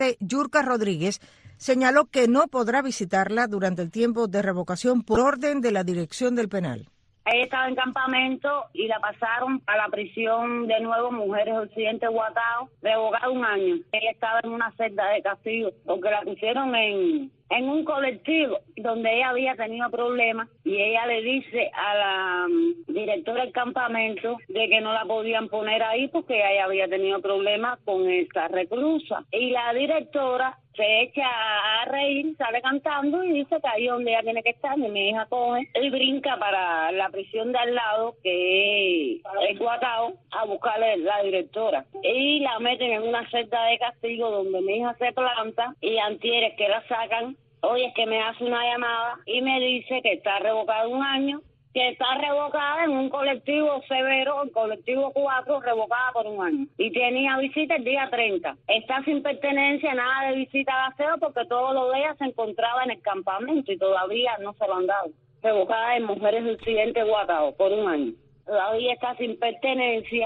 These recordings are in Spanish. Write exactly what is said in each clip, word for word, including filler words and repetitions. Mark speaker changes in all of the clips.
Speaker 1: Yurka Rodríguez, señaló que no podrá visitarla durante el tiempo de revocación por orden de la dirección del penal.
Speaker 2: Ella estaba en campamento y la pasaron a la prisión de nuevo, Mujeres Occidente Guatao, revocada un año. Ella estaba en una celda de castigo porque la pusieron en, en un colectivo donde ella había tenido problemas y ella le dice a la um, directora del campamento de que no la podían poner ahí porque ella había tenido problemas con esta reclusa. Y la directora se echa a reír, sale cantando y dice que ahí es donde ella tiene que estar. Y mi hija coge y brinca para la prisión de al lado, que es Guatao, a buscarle la directora. Y la meten en una celda de castigo donde mi hija se planta y antieres que la sacan. Oye, es que me hace una llamada y me dice que está revocada un año, que está revocada en un colectivo severo, el colectivo cuatro, revocada por un año. Y tenía visita el día treinta. Está sin pertenencia, nada de visita de aseo, porque todo lo de ella se encontraba en el campamento y todavía no se lo han dado. Revocada en Mujeres del Occidente Guatao por un año. Todavía está sin pertenencia.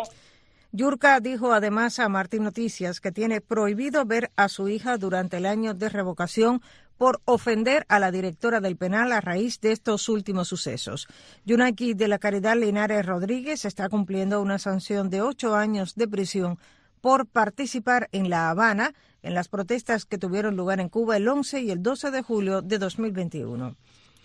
Speaker 1: Yurka dijo además a Martín Noticias que tiene prohibido ver a su hija durante el año de revocación por ofender a la directora del penal a raíz de estos últimos sucesos. Yunaki de la Caridad Linares Rodríguez está cumpliendo una sanción de ocho años de prisión por participar en La Habana en las protestas que tuvieron lugar en Cuba el once y el doce de julio de dos mil veintiuno.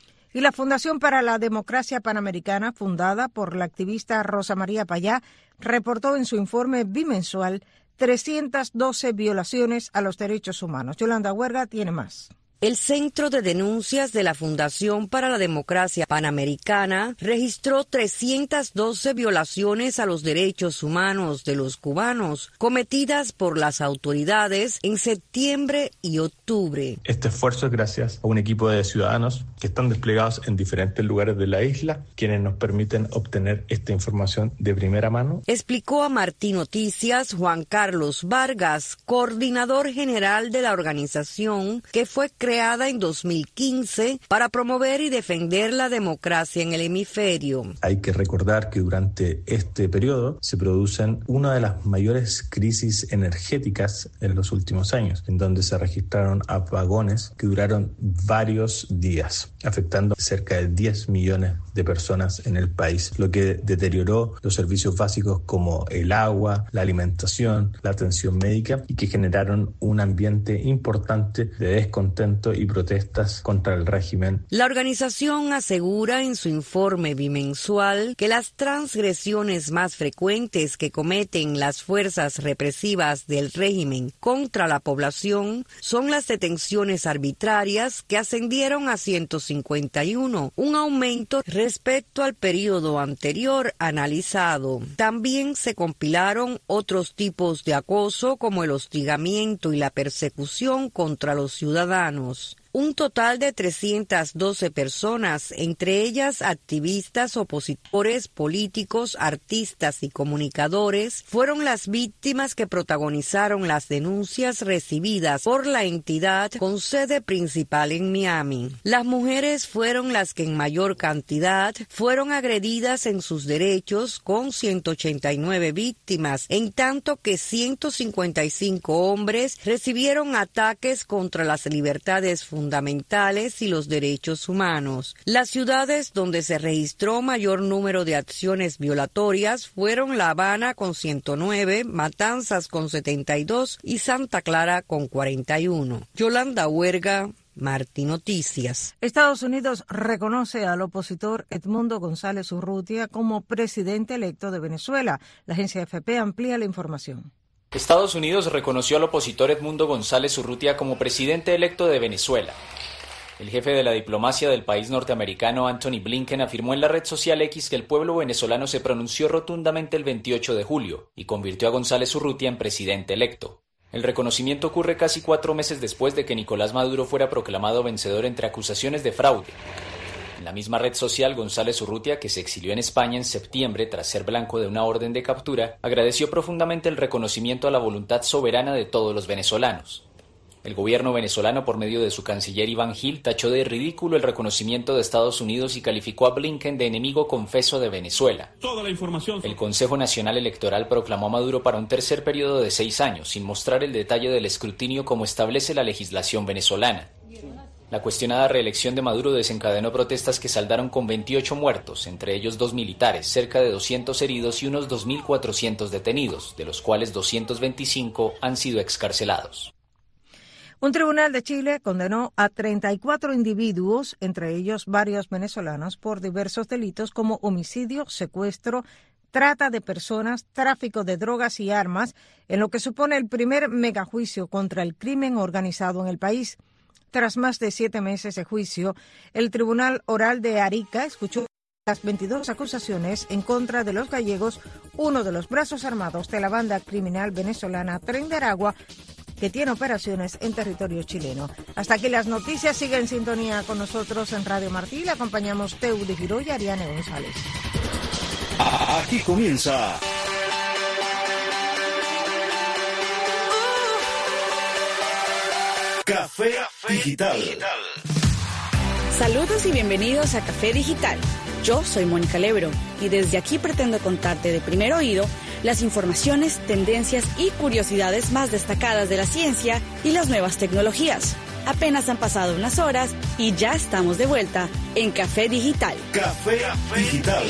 Speaker 1: Y la Fundación para la Democracia Panamericana, fundada por la activista Rosa María Payá, reportó en su informe bimensual trescientas doce violaciones a los derechos humanos. Yolanda Huerga tiene más.
Speaker 3: El Centro de Denuncias de la Fundación para la Democracia Panamericana registró trescientas doce violaciones a los derechos humanos de los cubanos cometidas por las autoridades en septiembre y octubre.
Speaker 4: Este esfuerzo es gracias a un equipo de ciudadanos que están desplegados en diferentes lugares de la isla, quienes nos permiten obtener esta información de primera mano.
Speaker 3: Explicó a Martín Noticias Juan Carlos Vargas, coordinador general de la organización, que fue creada creada en dos mil quince para promover y defender la democracia en el hemisferio.
Speaker 4: Hay que recordar que durante este periodo se producen una de las mayores crisis energéticas en los últimos años, en donde se registraron apagones que duraron varios días, afectando cerca de diez millones de personas en el país, lo que deterioró los servicios básicos como el agua, la alimentación, la atención médica, y que generaron un ambiente importante de descontento y protestas contra el régimen.
Speaker 3: La organización asegura en su informe bimensual que las transgresiones más frecuentes que cometen las fuerzas represivas del régimen contra la población son las detenciones arbitrarias, que ascendieron a ciento cincuenta y uno, un aumento respecto al periodo anterior analizado. También se compilaron otros tipos de acoso, como el hostigamiento y la persecución contra los ciudadanos. Un total de trescientas doce personas, entre ellas activistas, opositores, políticos, artistas y comunicadores, fueron las víctimas que protagonizaron las denuncias recibidas por la entidad con sede principal en Miami. Las mujeres fueron las que en mayor cantidad fueron agredidas en sus derechos, con ciento ochenta y nueve víctimas, en tanto que ciento cincuenta y cinco hombres recibieron ataques contra las libertades fundamentales fundamentales y los derechos humanos. Las ciudades donde se registró mayor número de acciones violatorias fueron La Habana con ciento nueve, Matanzas con setenta y dos y Santa Clara con cuarenta y uno. Yolanda Huerga, Martín Noticias.
Speaker 1: Estados Unidos reconoce al opositor Edmundo González Urrutia como presidente electo de Venezuela. La agencia F P amplía la información.
Speaker 5: Estados Unidos reconoció al opositor Edmundo González Urrutia como presidente electo de Venezuela. El jefe de la diplomacia del país norteamericano, Anthony Blinken, afirmó en la red social X que el pueblo venezolano se pronunció rotundamente el veintiocho de julio y convirtió a González Urrutia en presidente electo. El reconocimiento ocurre casi cuatro meses después de que Nicolás Maduro fuera proclamado vencedor entre acusaciones de fraude. En la misma red social, González Urrutia, que se exilió en España en septiembre tras ser blanco de una orden de captura, agradeció profundamente el reconocimiento a la voluntad soberana de todos los venezolanos. El gobierno venezolano, por medio de su canciller Iván Gil, tachó de ridículo el reconocimiento de Estados Unidos y calificó a Blinken de enemigo confeso de Venezuela.
Speaker 6: Toda la información.
Speaker 5: El Consejo Nacional Electoral proclamó a Maduro para un tercer periodo de seis años, sin mostrar el detalle del escrutinio como establece la legislación venezolana. La cuestionada reelección de Maduro desencadenó protestas que saldaron con veintiocho muertos, entre ellos dos militares, cerca de doscientos heridos y unos dos mil cuatrocientos detenidos, de los cuales doscientos veinticinco han sido excarcelados.
Speaker 1: Un tribunal de Chile condenó a treinta y cuatro individuos, entre ellos varios venezolanos, por diversos delitos como homicidio, secuestro, trata de personas, tráfico de drogas y armas, en lo que supone el primer megajuicio contra el crimen organizado en el país. Tras más de siete meses de juicio, el Tribunal Oral de Arica escuchó las veintidós acusaciones en contra de los gallegos, uno de los brazos armados de la banda criminal venezolana Tren de Aragua, que tiene operaciones en territorio chileno. Hasta aquí las noticias. Sigue en sintonía con nosotros en Radio Martí. Le acompañamos Teudy Giró y Ariane González.
Speaker 6: Aquí comienza Café Digital.
Speaker 7: Saludos y bienvenidos a Café Digital. Yo soy Mónica Lebro y desde aquí pretendo contarte de primer oído las informaciones, tendencias y curiosidades más destacadas de la ciencia y las nuevas tecnologías. Apenas han pasado unas horas y ya estamos de vuelta en Café Digital.
Speaker 6: Café Digital.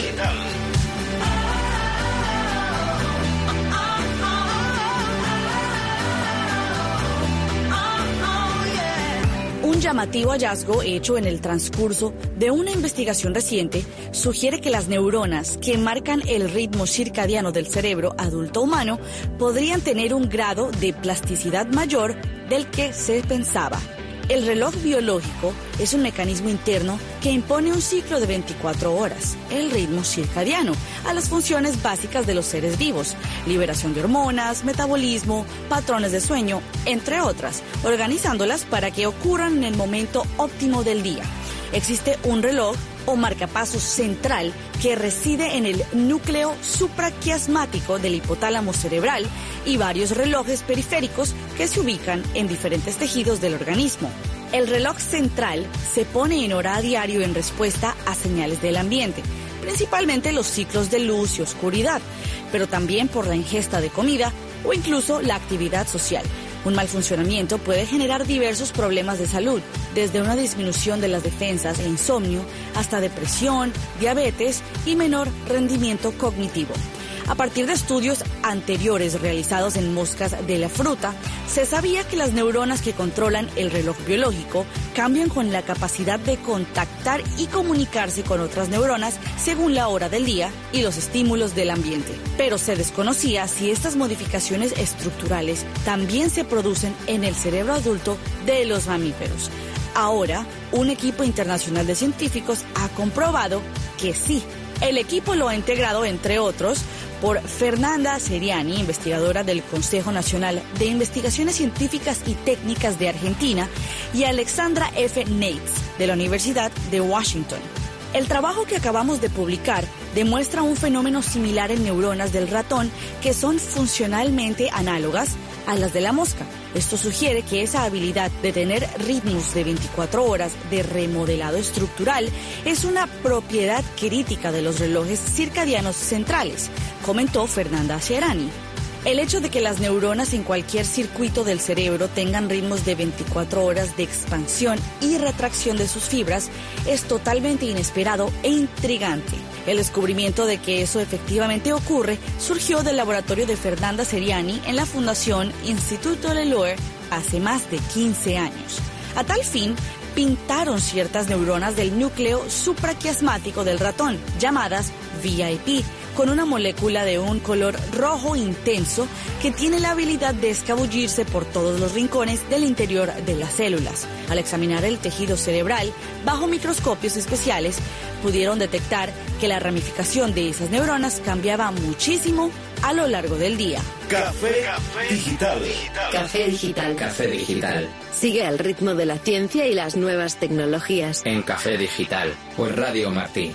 Speaker 7: Un llamativo hallazgo hecho en el transcurso de una investigación reciente sugiere que las neuronas que marcan el ritmo circadiano del cerebro adulto humano podrían tener un grado de plasticidad mayor del que se pensaba. El reloj biológico es un mecanismo interno que impone un ciclo de veinticuatro horas, el ritmo circadiano, a las funciones básicas de los seres vivos, liberación de hormonas, metabolismo, patrones de sueño, entre otras, organizándolas para que ocurran en el momento óptimo del día. Existe un reloj o marcapasos central que reside en el núcleo supraquiasmático del hipotálamo cerebral y varios relojes periféricos que se ubican en diferentes tejidos del organismo. El reloj central se pone en hora a diario en respuesta a señales del ambiente, principalmente los ciclos de luz y oscuridad, pero también por la ingesta de comida o incluso la actividad social. Un mal funcionamiento puede generar diversos problemas de salud, desde una disminución de las defensas e insomnio hasta depresión, diabetes y menor rendimiento cognitivo. A partir de estudios anteriores realizados en moscas de la fruta, se sabía que las neuronas que controlan el reloj biológico cambian con la capacidad de contactar y comunicarse con otras neuronas según la hora del día y los estímulos del ambiente. Pero se desconocía si estas modificaciones estructurales también se producen en el cerebro adulto de los mamíferos. Ahora, un equipo internacional de científicos ha comprobado que sí. El equipo lo ha integrado, entre otros, por Fernanda Seriani, investigadora del Consejo Nacional de Investigaciones Científicas y Técnicas de Argentina, y Alexandra F. Nates, de la Universidad de Washington. El trabajo que acabamos de publicar demuestra un fenómeno similar en neuronas del ratón que son funcionalmente análogas a las de la mosca. Esto sugiere que esa habilidad de tener ritmos de veinticuatro horas de remodelado estructural es una propiedad crítica de los relojes circadianos centrales, comentó Fernanda Seriani. El hecho de que las neuronas en cualquier circuito del cerebro tengan ritmos de veinticuatro horas de expansión y retracción de sus fibras es totalmente inesperado e intrigante. El descubrimiento de que eso efectivamente ocurre surgió del laboratorio de Fernanda Seriani en la Fundación Instituto Leloir hace más de quince años. A tal fin, pintaron ciertas neuronas del núcleo supraquiasmático del ratón, llamadas V I P, con una molécula de un color rojo intenso que tiene la habilidad de escabullirse por todos los rincones del interior de las células. Al examinar el tejido cerebral bajo microscopios especiales, pudieron detectar que la ramificación de esas neuronas cambiaba muchísimo a lo largo del día.
Speaker 6: Café Digital.
Speaker 8: Café Digital.
Speaker 9: Café Digital.
Speaker 8: Sigue el ritmo de la ciencia y las nuevas tecnologías.
Speaker 9: En Café Digital, por Radio Martí.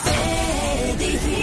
Speaker 10: Café Digital.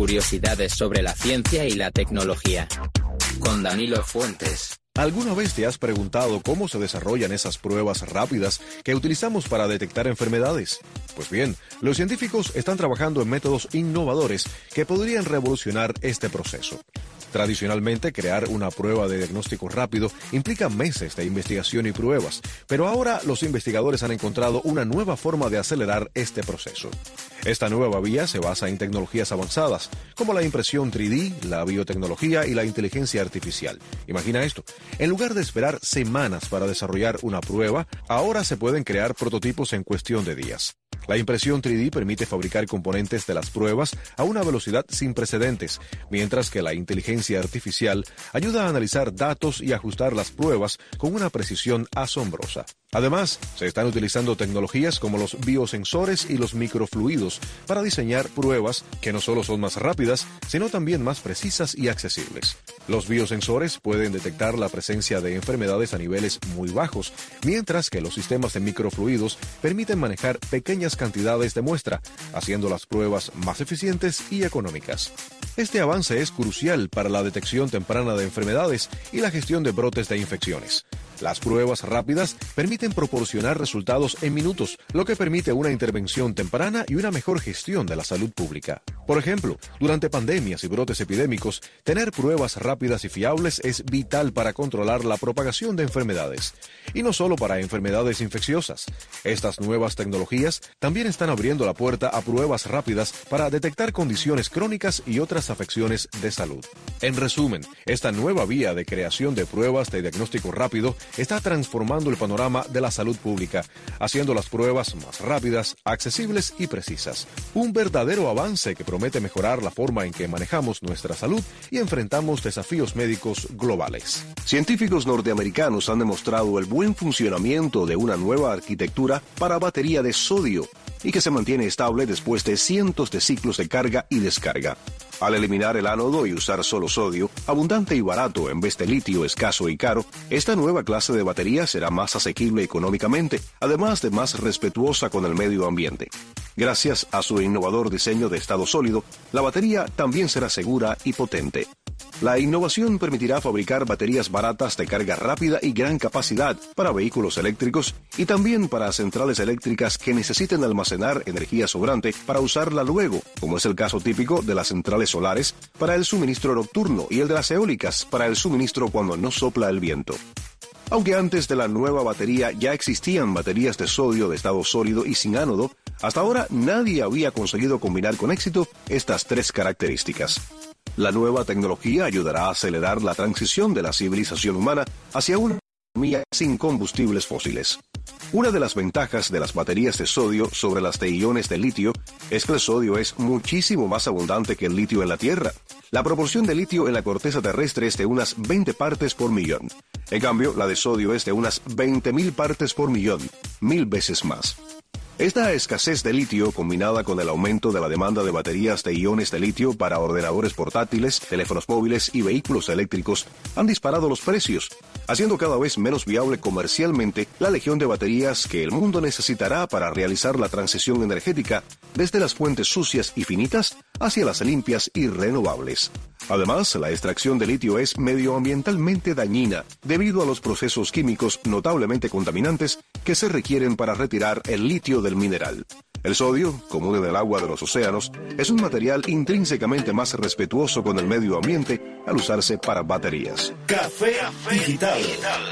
Speaker 9: curiosidades sobre la ciencia y la tecnología. Con Danilo Fuentes.
Speaker 11: ¿Alguna vez te has preguntado cómo se desarrollan esas pruebas rápidas que utilizamos para detectar enfermedades? Pues bien, los científicos están trabajando en métodos innovadores que podrían revolucionar este proceso. Tradicionalmente, crear una prueba de diagnóstico rápido implica meses de investigación y pruebas, pero ahora los investigadores han encontrado una nueva forma de acelerar este proceso. Esta nueva vía se basa en tecnologías avanzadas, como la impresión tres D, la biotecnología y la inteligencia artificial. Imagina esto, en lugar de esperar semanas para desarrollar una prueba, ahora se pueden crear prototipos en cuestión de días. La impresión tres D permite fabricar componentes de las pruebas a una velocidad sin precedentes, mientras que la inteligencia artificial ayuda a analizar datos y ajustar las pruebas con una precisión asombrosa. Además, se están utilizando tecnologías como los biosensores y los microfluidos para diseñar pruebas que no solo son más rápidas, sino también más precisas y accesibles. Los biosensores pueden detectar la presencia de enfermedades a niveles muy bajos, mientras que los sistemas de microfluidos permiten manejar pequeñas cantidades de muestra, haciendo las pruebas más eficientes y económicas. Este avance es crucial para la detección temprana de enfermedades y la gestión de brotes de infecciones. Las pruebas rápidas permiten proporcionar resultados en minutos, lo que permite una intervención temprana y una mejor gestión de la salud pública. Por ejemplo, durante pandemias y brotes epidémicos, tener pruebas rápidas y fiables es vital para controlar la propagación de enfermedades. Y no solo para enfermedades infecciosas. Estas nuevas tecnologías también están abriendo la puerta a pruebas rápidas para detectar condiciones crónicas y otras afecciones de salud. En resumen, esta nueva vía de creación de pruebas de diagnóstico rápido está transformando el panorama de la salud pública, haciendo las pruebas más rápidas, accesibles y precisas. Un verdadero avance que promete mejorar la forma en que manejamos nuestra salud y enfrentamos desafíos médicos globales.
Speaker 12: Científicos norteamericanos han demostrado el buen funcionamiento de una nueva arquitectura para batería de sodio y que se mantiene estable después de cientos de ciclos de carga y descarga. Al eliminar el ánodo y usar solo sodio, abundante y barato en vez de litio escaso y caro, esta nueva clase de batería será más asequible económicamente, además de más respetuosa con el medio ambiente. Gracias a su innovador diseño de estado sólido, la batería también será segura y potente. La innovación permitirá fabricar baterías baratas de carga rápida y gran capacidad para vehículos eléctricos y también para centrales eléctricas que necesiten almacenar energía sobrante para usarla luego, como es el caso típico de las centrales solares para el suministro nocturno y el de las eólicas para el suministro cuando no sopla el viento. Aunque antes de la nueva batería ya existían baterías de sodio de estado sólido y sin ánodo, hasta ahora nadie había conseguido combinar con éxito estas tres características. La nueva tecnología ayudará a acelerar la transición de la civilización humana hacia una economía sin combustibles fósiles. Una de las ventajas de las baterías de sodio sobre las de iones de litio es que el sodio es muchísimo más abundante que el litio en la Tierra. La proporción de litio en la corteza terrestre es de unas veinte partes por millón. En cambio, la de sodio es de unas veinte mil partes por millón, mil veces más. Esta escasez de litio, combinada con el aumento de la demanda de baterías de iones de litio para ordenadores portátiles, teléfonos móviles y vehículos eléctricos, han disparado los precios, haciendo cada vez menos viable comercialmente la legión de baterías que el mundo necesitará para realizar la transición energética desde las fuentes sucias y finitas hacia las limpias y renovables. Además, la extracción de litio es medioambientalmente dañina debido a los procesos químicos notablemente contaminantes que se requieren para retirar el litio del mineral. El sodio, común en el agua de los océanos, es un material intrínsecamente más respetuoso con el medio ambiente al usarse para baterías.
Speaker 6: Café Digital.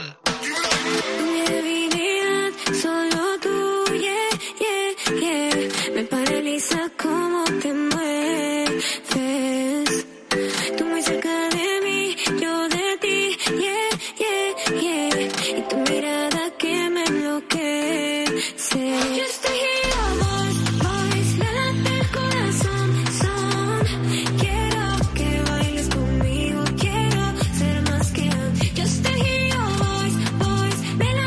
Speaker 10: Solo tú, yeah, yeah, yeah. Me paraliza cómo te mueves. Tú muy cerca de mí, yo de ti, yeah, yeah, yeah. Y tu mirada que me enloquece. Yo estoy here, boys, boys, me late el corazón, son. Quiero que bailes conmigo, quiero ser más que antes. Yo estoy here, boys, boys, me late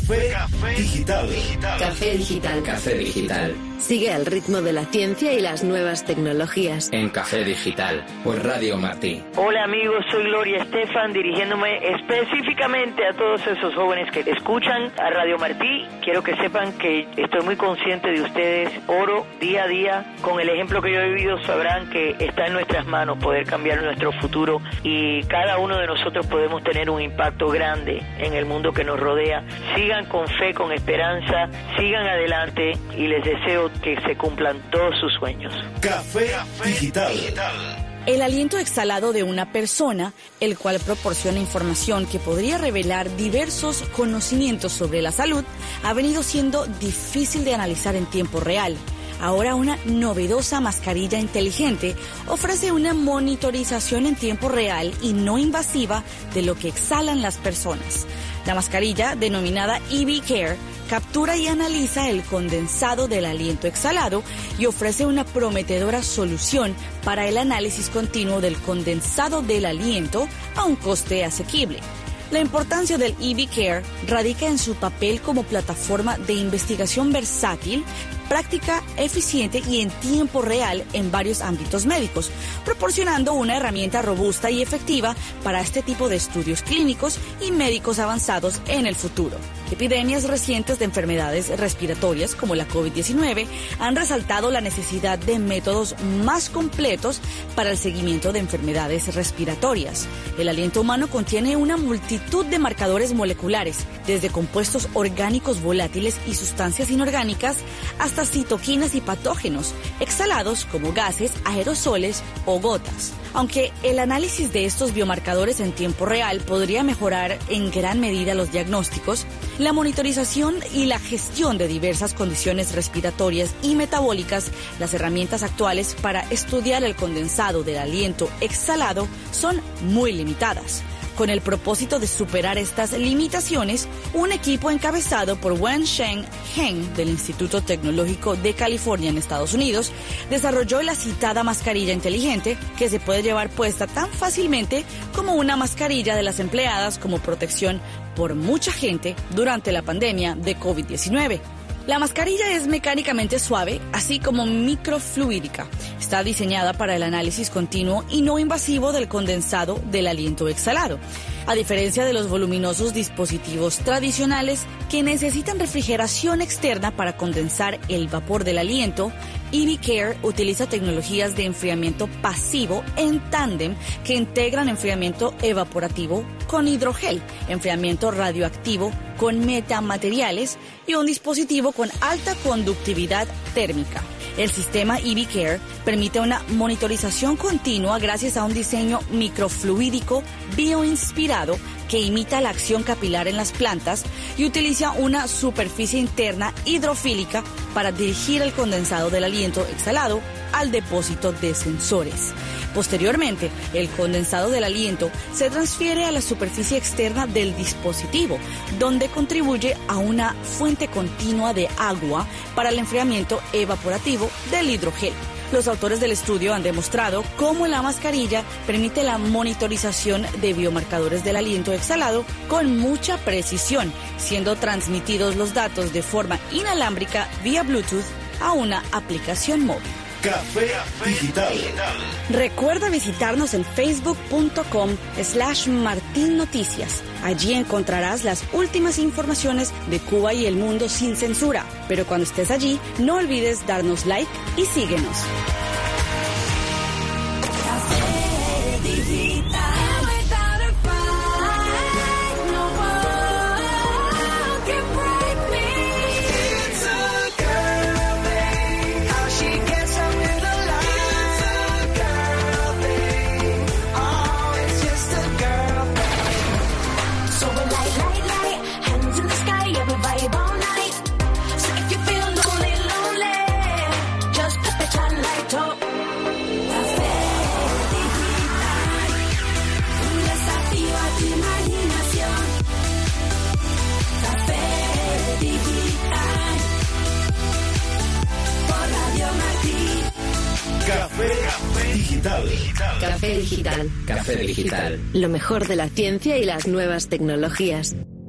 Speaker 6: Café, Café Digital.
Speaker 8: Café Digital.
Speaker 9: Café Digital.
Speaker 8: Sigue al ritmo de la ciencia y las nuevas tecnologías.
Speaker 9: En Café Digital, por Radio Martí.
Speaker 13: Hola amigos, soy Gloria Estefan, dirigiéndome específicamente a todos esos jóvenes que escuchan a Radio Martí. Quiero que sepan que estoy muy consciente de ustedes. Oro día a día. Con el ejemplo que yo he vivido sabrán que está en nuestras manos poder cambiar nuestro futuro y cada uno de nosotros podemos tener un impacto grande en el mundo que nos rodea. Sigan con fe, con esperanza, sigan adelante y les deseo que se cumplan todos sus sueños.
Speaker 6: Café Digital.
Speaker 7: El aliento exhalado de una persona, el cual proporciona información que podría revelar diversos conocimientos sobre la salud, ha venido siendo difícil de analizar en tiempo real. Ahora una novedosa mascarilla inteligente ofrece una monitorización en tiempo real y no invasiva de lo que exhalan las personas. La mascarilla, denominada E V Care, captura y analiza el condensado del aliento exhalado y ofrece una prometedora solución para el análisis continuo del condensado del aliento a un coste asequible. La importancia del E V Care radica en su papel como plataforma de investigación versátil, práctica, eficiente y en tiempo real en varios ámbitos médicos, proporcionando una herramienta robusta y efectiva para este tipo de estudios clínicos y médicos avanzados en el futuro. Epidemias recientes de enfermedades respiratorias como la COVID diecinueve han resaltado la necesidad de métodos más completos para el seguimiento de enfermedades respiratorias. El aliento humano contiene una multitud de marcadores moleculares, desde compuestos orgánicos volátiles y sustancias inorgánicas hasta citoquinas y patógenos, exhalados como gases, aerosoles o gotas. Aunque el análisis de estos biomarcadores en tiempo real podría mejorar en gran medida los diagnósticos, la monitorización y la gestión de diversas condiciones respiratorias y metabólicas, las herramientas actuales para estudiar el condensado del aliento exhalado son muy limitadas. Con el propósito de superar estas limitaciones, un equipo encabezado por Wensheng Heng del Instituto Tecnológico de California en Estados Unidos desarrolló la citada mascarilla inteligente que se puede llevar puesta tan fácilmente como una mascarilla de las empleadas como protección por mucha gente durante la pandemia de COVID diecinueve. La mascarilla es mecánicamente suave, así como microfluídica. Está diseñada para el análisis continuo y no invasivo del condensado del aliento exhalado. A diferencia de los voluminosos dispositivos tradicionales que necesitan refrigeración externa para condensar el vapor del aliento, E V Care utiliza tecnologías de enfriamiento pasivo en tándem que integran enfriamiento evaporativo con hidrogel, enfriamiento radioactivo con metamateriales y un dispositivo con alta conductividad térmica. El sistema E V Care permite una monitorización continua gracias a un diseño microfluídico bioinspirado que imita la acción capilar en las plantas y utiliza una superficie interna hidrofílica para dirigir el condensado del aliento exhalado al depósito de sensores. Posteriormente, el condensado del aliento se transfiere a la superficie externa del dispositivo, donde contribuye a una fuente continua de agua para el enfriamiento evaporativo del hidrogel. Los autores del estudio han demostrado cómo la mascarilla permite la monitorización de biomarcadores del aliento exhalado con mucha precisión, siendo transmitidos los datos de forma inalámbrica vía Bluetooth a una aplicación móvil.
Speaker 6: Café Digital.
Speaker 7: Recuerda visitarnos en facebook.com slash Martín Noticias. Allí encontrarás las últimas informaciones de Cuba y el mundo sin censura. Pero cuando estés allí, no olvides darnos like y síguenos.
Speaker 10: Café Digital.
Speaker 6: Café Digital.
Speaker 8: Café Digital.
Speaker 9: Café Digital.
Speaker 8: Lo mejor de la ciencia y las nuevas tecnologías.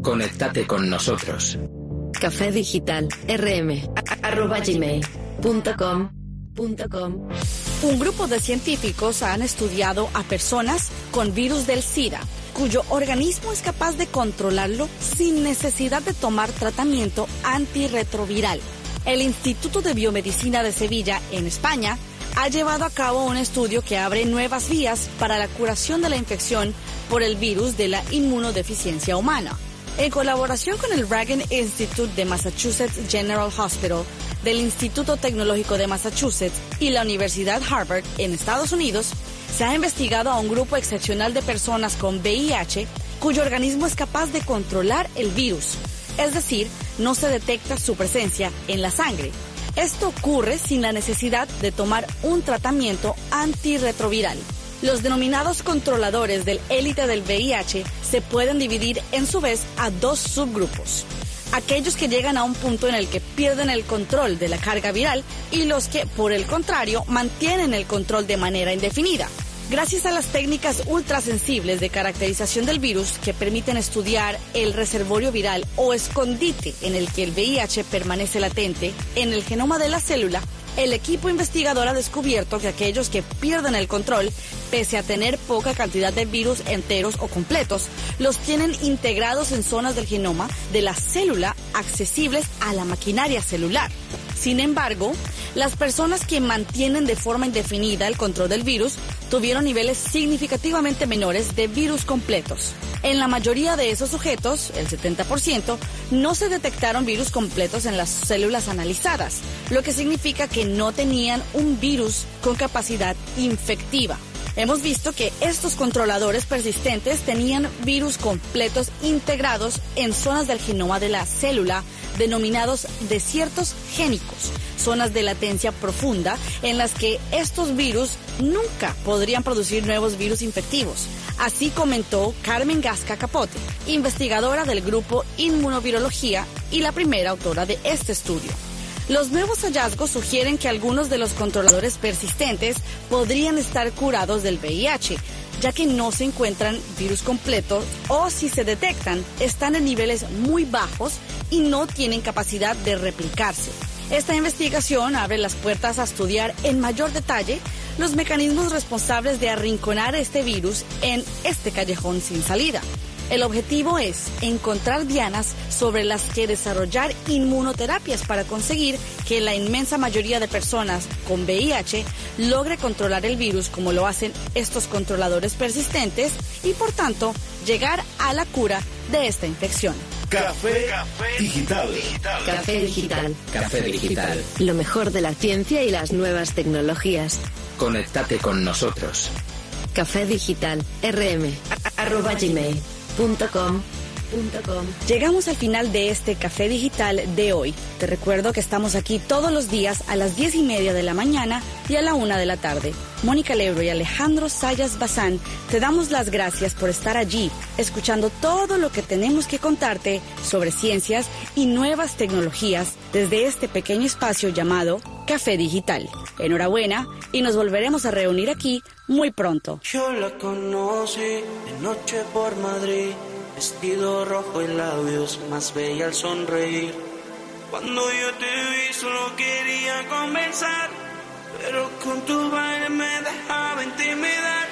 Speaker 9: Conéctate con nosotros.
Speaker 8: Café Digital rm arroba gmail punto com punto com.
Speaker 7: Un grupo de científicos han estudiado a personas con virus del SIDA, cuyo organismo es capaz de controlarlo sin necesidad de tomar tratamiento antirretroviral. El Instituto de Biomedicina de Sevilla, en España, ha llevado a cabo un estudio que abre nuevas vías para la curación de la infección por el virus de la inmunodeficiencia humana. En colaboración con el Ragen Institute de Massachusetts General Hospital, del Instituto Tecnológico de Massachusetts y la Universidad Harvard en Estados Unidos, se ha investigado a un grupo excepcional de personas con V I H cuyo organismo es capaz de controlar el virus. Es decir, no se detecta su presencia en la sangre. Esto ocurre sin la necesidad de tomar un tratamiento antirretroviral. Los denominados controladores del élite del V I H se pueden dividir en su vez a dos subgrupos. Aquellos que llegan a un punto en el que pierden el control de la carga viral y los que, por el contrario, mantienen el control de manera indefinida. Gracias a las técnicas ultrasensibles de caracterización del virus que permiten estudiar el reservorio viral o escondite en el que el V I H permanece latente en el genoma de la célula, el equipo investigador ha descubierto que aquellos que pierden el control, pese a tener poca cantidad de virus enteros o completos, los tienen integrados en zonas del genoma de la célula accesibles a la maquinaria celular. Sin embargo, las personas que mantienen de forma indefinida el control del virus tuvieron niveles significativamente menores de virus completos. En la mayoría de esos sujetos, el setenta por ciento, no se detectaron virus completos en las células analizadas, lo que significa que no tenían un virus con capacidad infectiva. Hemos visto que estos controladores persistentes tenían virus completos integrados en zonas del genoma de la célula denominados desiertos génicos, zonas de latencia profunda en las que estos virus nunca podrían producir nuevos virus infectivos. Así comentó Carmen Gasca Capote, investigadora del grupo Inmunovirología y la primera autora de este estudio. Los nuevos hallazgos sugieren que algunos de los controladores persistentes podrían estar curados del V I H, ya que no se encuentran virus completos o, si se detectan, están en niveles muy bajos y no tienen capacidad de replicarse. Esta investigación abre las puertas a estudiar en mayor detalle los mecanismos responsables de arrinconar este virus en este callejón sin salida. El objetivo es encontrar dianas sobre las que desarrollar inmunoterapias para conseguir que la inmensa mayoría de personas con V I H logre controlar el virus como lo hacen estos controladores persistentes y, por tanto, llegar a la cura de esta infección.
Speaker 6: Café Digital.
Speaker 8: Café Digital.
Speaker 9: Café Digital.
Speaker 8: Lo mejor de la ciencia y las nuevas tecnologías.
Speaker 9: Conéctate con nosotros.
Speaker 8: Café Digital rm arroba gmail punto com punto com.
Speaker 7: Llegamos al final de este Café Digital de hoy. Te recuerdo que estamos aquí todos los días a las diez y media de la mañana y a la una de la tarde. Mónica Lebro y Alejandro Sayas Bazán, te damos las gracias por estar allí, escuchando todo lo que tenemos que contarte sobre ciencias y nuevas tecnologías desde este pequeño espacio llamado Café Digital. Enhorabuena y nos volveremos a reunir aquí muy pronto.
Speaker 14: Yo la conocí de noche por Madrid, vestido rojo y labios más bella al sonreír. Cuando yo te vi solo quería conversar, pero con tu baile me dejaba intimidar.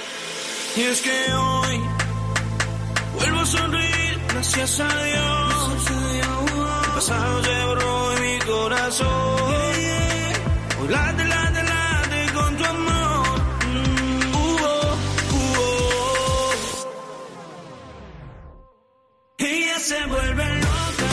Speaker 14: Y es que hoy vuelvo a sonreír, gracias a Dios. El pasado se borró en mi corazón. Hoy late, late, late con tu amor. Mm, uh, uh, uh. Ella se vuelve loca.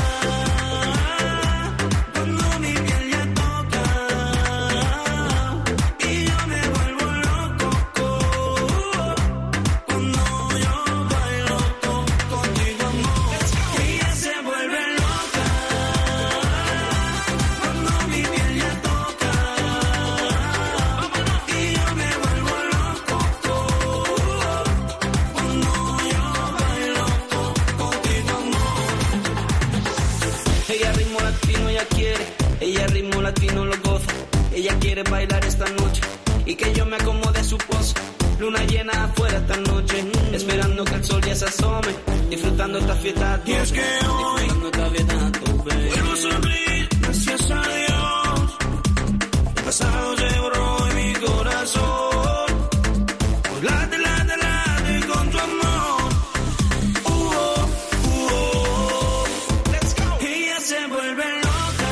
Speaker 14: Latino lo goza, ella quiere bailar esta noche y que yo me acomode a su pose. Luna llena afuera esta noche, esperando que el sol ya que se asome, disfrutando esta fiesta a tope. Y es que hoy disfrutando esta fiesta a tope. Vuelvo a sonreír, gracias a Dios. El pasado se borró en mi corazón. Pues late, late, late con tu amor. Uh, oh, uh, oh. Let's go. Ella se vuelve loca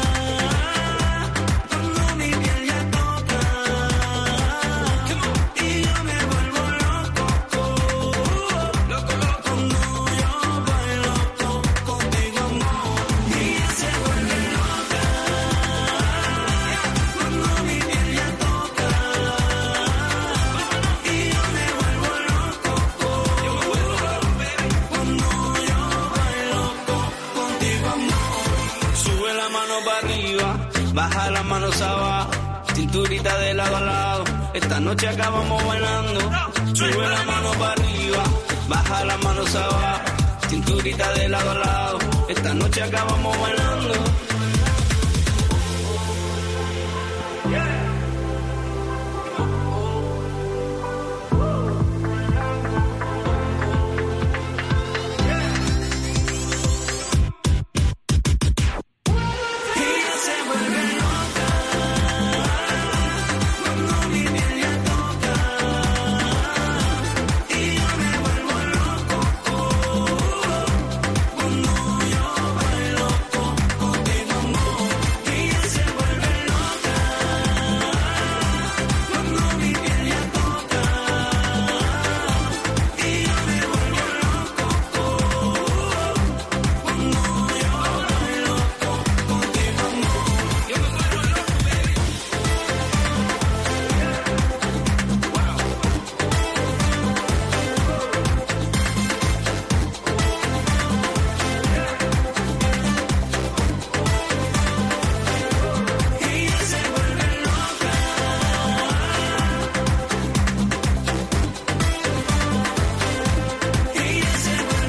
Speaker 14: cuando mi piel ya toca. Y yo me vuelvo loco, loco, loco, cuando yo bailo contigo, amor. Ella se vuelve loca cuando mi piel ya toca. Y yo me vuelvo loco, yo me vuelvo loco, baby, cuando yo bailo contigo, amor. Sube la mano para arriba, baja las manos abajo, cinturita de lado a lado. Esta noche acabamos bailando. Sube la mano para arriba, baja las manos abajo, cinturita de lado a lado. Esta noche acabamos bailando.